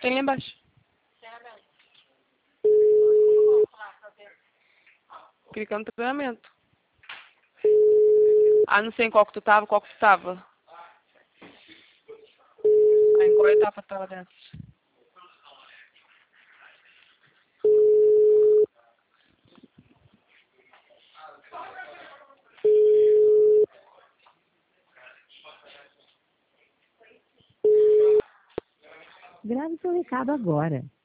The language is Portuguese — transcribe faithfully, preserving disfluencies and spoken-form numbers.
Tem lá embaixo. Clica no treinamento. Ah, não sei em qual que tu tava, qual que tu tava. Ah, em qual etapa tu tava dentro? Grave seu recado agora.